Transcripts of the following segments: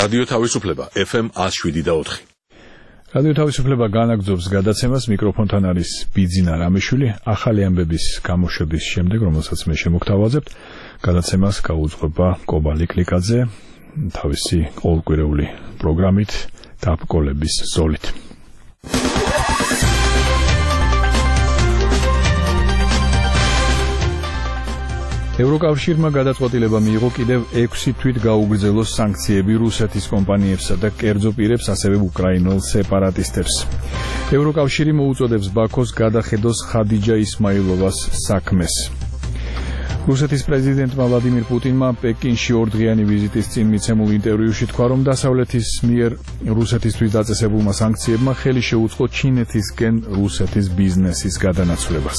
რადიო თავისუფლება FM 107.4. რადიო თავისუფლება განაგრძობს გადაცემას, მიკროფონთან არის ბიძინა რამიშვილი. ახალი ამბების გამოშვების შემდეგ, რომელსაც მე შემოგთავაზებთ, გადაცემას გაუძღვება კობალი კლიკაძე თავისი ყოველკვირეული პროგრამით დაბკოლების ზოლით. ევროკავშირმა გადაწყვეტილება მიიღო კიდევ 6 თვით გაუგრძელოს სანქციები რუსეთის კომპანიებსა და კერძო პირებს, ასევე უკრაინელ სეპარატისტებს. ევროკავშირი მოუწოდებს ბაქოს გადახედოს ხადიჯა ისმაილოვას საქმეს. რუსეთის პრეზიდენტმა ვლადიმირ პუტინმა პეკინში 2 დღიანი ვიზიტის წინ მიცემულ ინტერვიუში თქვა, რომ დასავლეთის მიერ რუსეთისთვის დაწესებულმა სანქციებმა ხელი შეუწყო ჩინეთისკენ რუსეთის ბიზნესის გადანაცვლებას.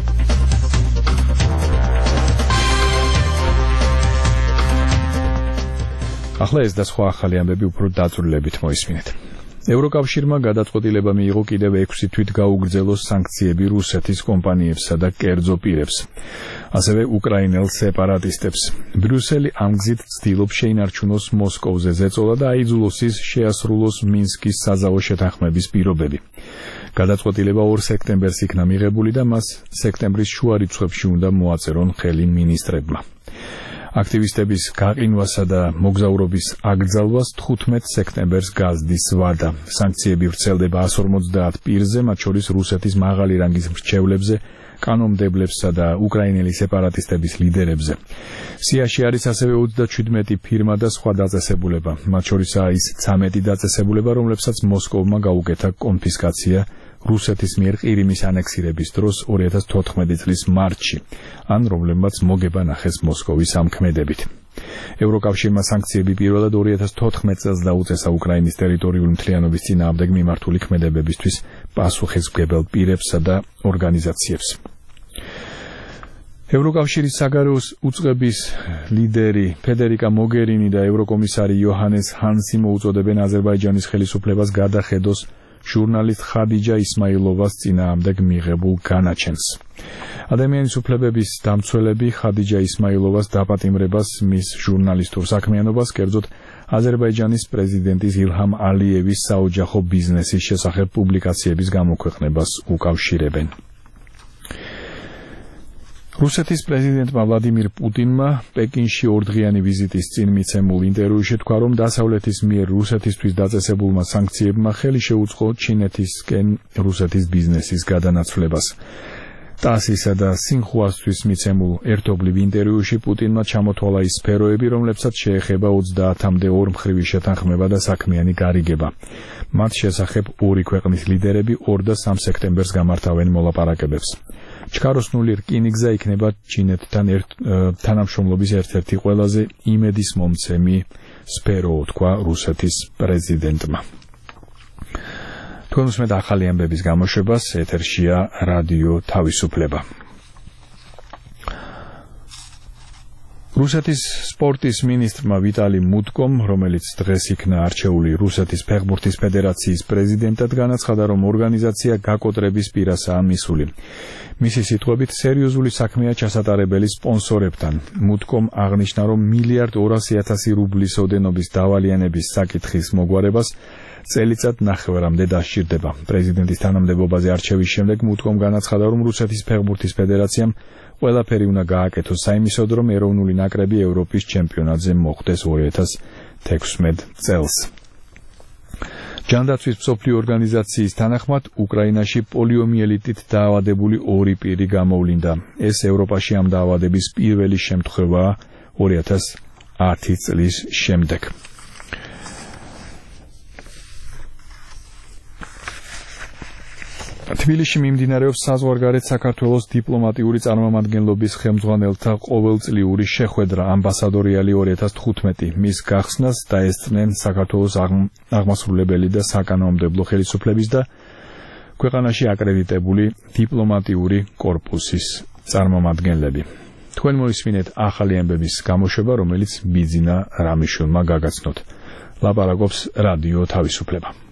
ახლა ეს და სხვა ახალი ამბები უფრო დაწვრილებით მოისმინეთ. ევროკავშირმა გადაწყვეტილება მიიღო კიდევ 6 თვით გაუგრძელოს სანქციები რუსეთის კომპანიებსა და კერძო პირებს, ასევე უკრაინელ სეპარატისტებს. ბრიუსელი ამ გზით ცდილობს შეინარჩუნოს მოსკოვზე ზეწოლა და აიძულოს ის შეასრულოს მინსკის საზავო შეთანხმების პირობები. გადაწყვეტილება 2 სექტემბერს იქნა მიღებული და მას სექტემბრის შუა რიცხვებში უნდა მოაწერონ ხელი მინისტრებმა. აქტივისტების გაყინვასა და მოგზაურობის აკრძალვას 15 სექტემბერს გაზდის ვადა. სანქციები ვრცელდება 150 პირზე, მათ შორის რუსეთის მაღალი რანგის მრჩევლებზე, კანონმდებლებსა და უკრაინელი სეპარატისტების ლიდერებზე. სიაში არის ასევე 37 ფირმა და სხვა დაწესებულება, მათ შორისაა ის 13 დაწესებულება, რომლებსაც მოსკოვმა გაუკეთა კონფისკაცია რუსეთის მიერ ყირიმის ანექსირების დროს 2014 წლის მარტში, ან რომლებმაც მოგება ნახეს მოსკოვის ამქმედებით. ევროკავშირმა სანქციები პირველად 2014 წელს დაუწესა უკრაინის ტერიტორიული მთლიანობის წინააღმდეგ მიმართული ქმედებებისთვის პასუხისმგებელ პირებსა და ორგანიზაციებს. ევროკავშირის საგარეო უწყების ლიდერი ფედერიკა მოგერინი და ევროკომისარი იოჰანეს ჰანსი მოუწოდებენ აზერბაიჯანის ხელისუფლებას გადახედოს ჟურნალისტ ხადიჯა ისმაილოვას წინააღმდეგ მიღებულ განაჩენს. ადამიანის უფლებების დამცველები ხადიჯა ისმაილოვას დაპატიმრებას, მის ჟურნალისტურ საქმიანობას, კერძოდ აზერბაიჯანის პრეზიდენტის ილჰამ ალიევის საოჯახო ბიზნესის შესახებ პუბლიკაციების გამოქვეყნებას უკავშირებენ. რუსეთის პრეზიდენტმა ვლადიმირ პუტინმა პეკინში 2 დღიანი ვიზიტის წინ მიცემულ ინტერვიუში თქვა, რომ დასავლეთის მიერ რუსეთისთვის დაწესებულმა სანქციებმა ხელი შეუწყო ჩინეთისკენ რუსეთის ბიზნესის გადანაცვლებას. ტასისა და სინხუასთვის მიცემულ ერთობლივ ინტერვიუში პუტინმა ჩამოთვალა ის სფეროები, რომლებსაც შეეხება 30-მდე ორმხრივი შეთანხმება და საქმიანი გარიგება. მათ შესახებ 2 ქვეყნის ლიდერები 2 და 3 სექტემბერს გამართავენ მოლაპარაკებებს. ჩქაროსნული რკინიგზა იქნება ჩინეთთან თანამშრომლობის ერთ-ერთი ყველაზე იმედისმომცემი სფერო, თქვა რუსეთის პრეზიდენტმა. თქვენ უსმენთ ახალი ამბების გამოშვებას, ეთერშია რადიო თავისუფლება. რუსეთის სპორტის მინისტრმა ვიტალი მუტკომ, რომელიც დღეს იქნა არჩეული რუსეთის ფეხბურთის ფედერაციის პრეზიდენტად, განაცხადა, რომ ორგანიზაცია გაკოტრების პირასაა მისული. მისი სიტყვებით, სერიოზული საქმეა ჩასატარებელი სპონსორებთან. მუტკომ აღნიშნა, რომ 1,200,000 რუბლის ოდენობის დავალიანების საკითხის მოგვარებას წელიწად 9-მდე დასჭირდება. პრეზიდენტის თანამდებობაზე არჩევის შემდეგ მუტკომ განაცხადა, რომ რუსეთის ფეხბურთის ფედერაციამ ყველაფერი უნდა გააკეთოს საიმისოდ, რომ ეროვნული ნაკრები ევროპის ჩემპიონატზე მოხვდეს 2016 წელს. ჯანდაცვის მსოფლიო ორგანიზაციის თანახმად, უკრაინაში პოლიომიელიტით დაავადებული 2 პირი გამოვლინდა. ეს ევროპაში ამ დაავადების პირველი შემთხვევაა 2010 წლის შემდეგ. თბილისში მიმდინარეობს საზღვარგარეთ საქართველოს დიპლომატიური წარმომადგენლობის ხელმძღვანელთა ყოველწლიური შეხვედრა ამბასადორიალი 2015. მის გახსნას დაესწრნენ საქართველოს აღმასრულებელი და საკანონმდებლო ხელისუფლების და ქვეყანაში აკრედიტებული დიპლომატიური კორპუსის წარმომადგენლები. თქვენ მოისმინეთ ახალი ამბების გამოშვება, რომელიც ბიძინა რამიშვილმა გაგაცნოთ. ლაპარაკობს რადიო თავისუფლება.